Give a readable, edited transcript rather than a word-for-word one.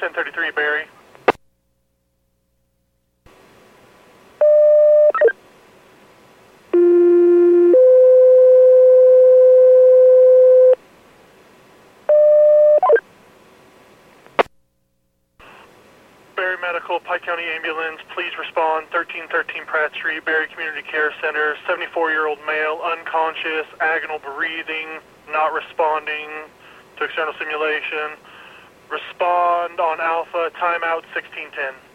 1033 Barry. Barry Medical, Pike County Ambulance, please respond. 1313 Pratt Street, Barry Community Care Center. 74-year-old male, unconscious, agonal breathing, not responding to external stimulation. Respond on Alpha, timeout 1610.